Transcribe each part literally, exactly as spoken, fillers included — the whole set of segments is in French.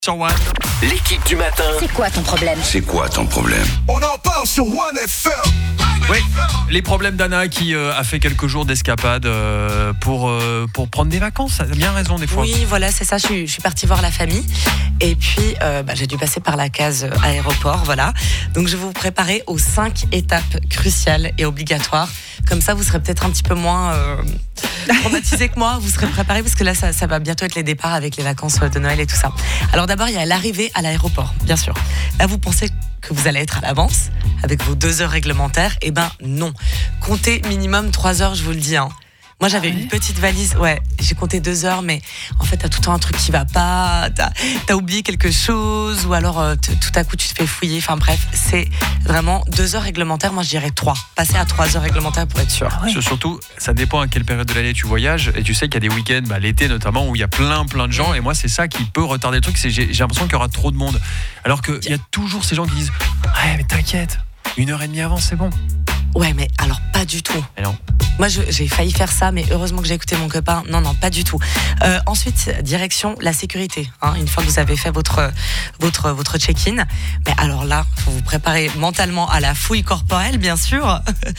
Sur One. L'équipe du matin. C'est quoi ton problème? C'est quoi ton problème? On en parle sur One F M. Oui, les problèmes d'Anna qui euh, a fait quelques jours d'escapade euh, pour, euh, pour prendre des vacances. Elle a bien raison des fois. Oui, voilà, c'est ça. Je suis, je suis partie voir la famille. Et puis, euh, bah, j'ai dû passer par la case aéroport, voilà. Donc, je vais vous préparer aux cinq étapes cruciales et obligatoires. Comme ça, vous serez peut-être un petit peu moins euh, traumatisé que moi. Vous serez préparés parce que là, ça, ça va bientôt être les départs avec les vacances de Noël et tout ça. Alors d'abord, il y a l'arrivée à l'aéroport, bien sûr. Là, vous pensez que vous allez être à l'avance avec vos deux heures réglementaires. Eh ben non. Comptez minimum trois heures, je vous le dis. Hein. Moi, j'avais ah ouais. une petite valise. Ouais, j'ai compté deux heures, mais en fait, t'as tout le temps un truc qui va pas. T'as, t'as oublié quelque chose, ou alors euh, t- tout à coup, tu te fais fouiller. Enfin bref, c'est vraiment deux heures réglementaires. Moi, je dirais trois. Passer à trois heures réglementaires pour être sûr. Ah ouais. Surtout, ça dépend à quelle période de l'année tu voyages. Et tu sais qu'il y a des week-ends, bah, l'été notamment, où il y a plein, plein de gens. Et moi, c'est ça qui peut retarder le truc. C'est j'ai, j'ai l'impression qu'il y aura trop de monde. Alors qu'il y a toujours ces gens qui disent ouais, mais t'inquiète, une heure et demie avant, c'est bon. Ouais, mais alors pas du tout. Mais non. Moi, je, j'ai failli faire ça, mais heureusement que j'ai écouté mon copain. Non, non, pas du tout. Euh, ensuite, direction la sécurité. Hein, une fois que vous avez fait votre votre votre check-in, mais alors là, faut vous préparer mentalement à la fouille corporelle, bien sûr.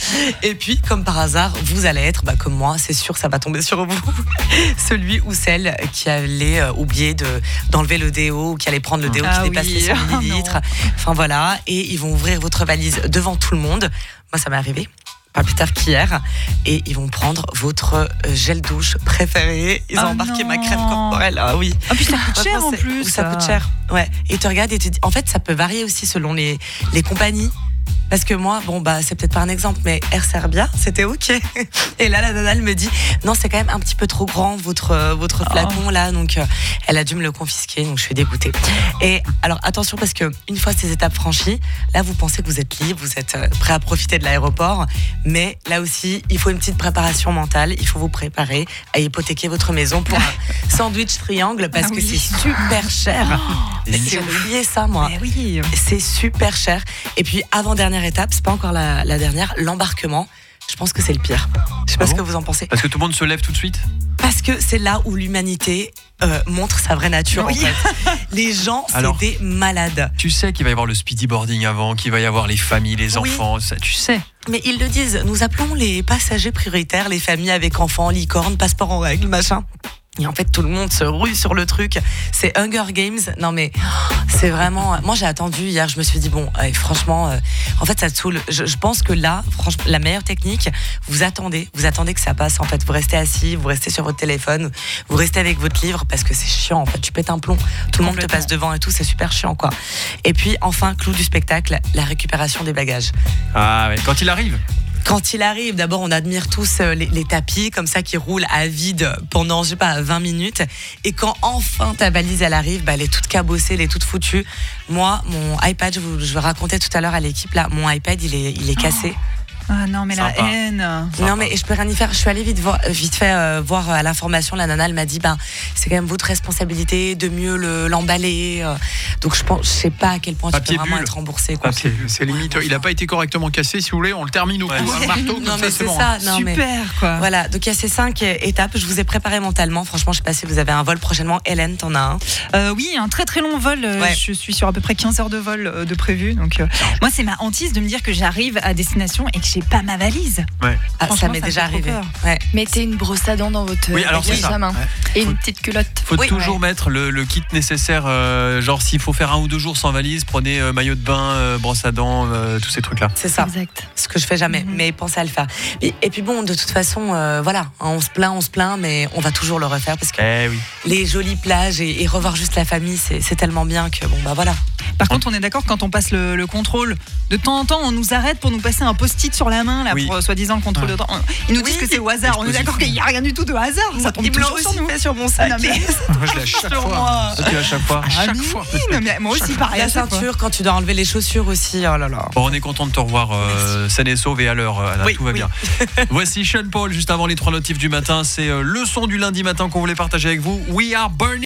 Et puis, comme par hasard, vous allez être, bah, comme moi, c'est sûr, ça va tomber sur vous. Celui ou celle qui allait euh, oublier de d'enlever le déo, ou qui allait prendre le déo ah qui dépasse oui. les cent millilitres. Enfin voilà, et ils vont ouvrir votre valise devant tout le monde. Moi, ça m'est arrivé. Pas plus tard qu'hier, et ils vont prendre votre gel douche préféré. Ils ont oh embarqué non. ma crème corporelle. Ah oui. Ah puis ça coûte cher en plus. Ça coûte cher. Ouais. Et tu regardes et tu dis. En fait, ça peut varier aussi selon les les compagnies. Parce que moi, bon bah c'est peut-être pas un exemple, mais Air Serbia, c'était ok. Et là, la nana elle me dit, non, c'est quand même un petit peu trop grand votre votre flacon oh. là, donc euh, elle a dû me le confisquer, donc je suis dégoûtée. Et alors attention parce que une fois ces étapes franchies, là vous pensez que vous êtes libre, vous êtes prêt à profiter de l'aéroport, mais là aussi il faut une petite préparation mentale, il faut vous préparer à hypothéquer votre maison pour un sandwich triangle parce ah, que oui. c'est super cher. Oh, j'ai oublié ça moi. Mais oui. C'est super cher. Et puis avant dernière étape, c'est pas encore la, la dernière, l'embarquement. Je pense que c'est le pire. Je sais pas ah ce bon que vous en pensez. Parce que tout le monde se lève tout de suite. Parce que c'est là où l'humanité euh, montre sa vraie nature. Oui. En fait. Les gens, c'est Alors, des malades. Tu sais qu'il va y avoir le speedy boarding avant, qu'il va y avoir les familles, les oui. enfants, ça, tu sais. Mais ils le disent, nous appelons les passagers prioritaires, les familles avec enfants, licorne, passeport en règle, machin. Et en fait, tout le monde se rue sur le truc. C'est Hunger Games. Non, mais c'est vraiment. Moi, j'ai attendu hier. Je me suis dit bon, allez, franchement, euh, en fait, ça te saoule. Je, je pense que là, franchement, la meilleure technique, vous attendez, vous attendez que ça passe. En fait, vous restez assis, vous restez sur votre téléphone, vous restez avec votre livre parce que c'est chiant. En fait, tu pètes un plomb. Tout le monde te passe devant et tout. C'est super chiant, quoi. Et puis, enfin, clou du spectacle, la récupération des bagages. Ah, ouais. Quand il arrive. Quand il arrive, d'abord, on admire tous les, les tapis comme ça qui roulent à vide pendant, je sais pas, vingt minutes. Et quand enfin ta valise, elle arrive, bah, elle est toute cabossée, elle est toute foutue. Moi, mon iPad, je vous, je vous racontais tout à l'heure à l'équipe, là, mon iPad, il est, il est cassé. Oh. Ah non, mais Sympa. La haine. Sympa. Non, mais je peux rien y faire. Je suis allée vite, voir, vite fait euh, voir à l'information. La nana, elle m'a dit, ben, c'est quand même votre responsabilité de mieux le, l'emballer. Euh. Donc, je pense, je sais pas à quel point Papier tu peux vraiment bulle. être remboursé. Quoi. C'est, c'est limite. Il a pas été correctement cassé. Si vous voulez, on le termine au ouais. coup, un marteau. Non, comme mais ça, c'est, c'est bon. ça. Non, Super, mais, quoi. Voilà. Donc, il y a ces cinq étapes. Je vous ai préparé mentalement. Franchement, je sais pas si vous avez un vol prochainement. Hélène, t'en as un? Euh, oui, un très très long vol. Ouais. Je suis sur à peu près quinze heures de vol de prévu. Donc, euh, moi, c'est ma hantise de me dire que j'arrive à destination et que j'ai pas ma valise. Ouais. Ah, ça m'est ça déjà arrivé. Ouais. Mettez une brosse à dents dans votre oui, alors c'est ça. main ouais. et faut, une petite culotte. Faut oui, toujours ouais. mettre le, le kit nécessaire. Euh, genre s'il faut faire un ou deux jours sans valise, prenez euh, maillot de bain, euh, brosse à dents, euh, tous ces trucs là. C'est ça. Exact. Ce que je fais jamais, mm-hmm. mais pensez à le faire. Et, et puis bon, de toute façon, euh, voilà, on se plaint, on se plaint, mais on va toujours le refaire parce que eh oui. les jolies plages et, et revoir juste la famille, c'est, c'est tellement bien que bon bah voilà. Par contre, on est d'accord, quand on passe le, le contrôle, de temps en temps, on nous arrête pour nous passer un post-it sur la main, là, oui. pour euh, soi-disant le contrôle ouais. de temps. Ils nous oui. disent que c'est au hasard. On est d'accord qu'il n'y a rien du tout de hasard. Ça tombe toujours sur nous. Fait sur mon sac. Non, mais... moi, je l'ai à chaque sur fois. moi. Okay, à chaque fois. À chaque ah, fois. Non, mais moi aussi, pareil. La ceinture, quand tu dois enlever les chaussures aussi. Oh là là. Bon, on est content de te revoir euh, saine et sauve et à l'heure. Anna, oui, tout va oui. bien. Voici Sean Paul juste avant les trois notifs du matin. C'est euh, le son du lundi matin qu'on voulait partager avec vous. We are burning.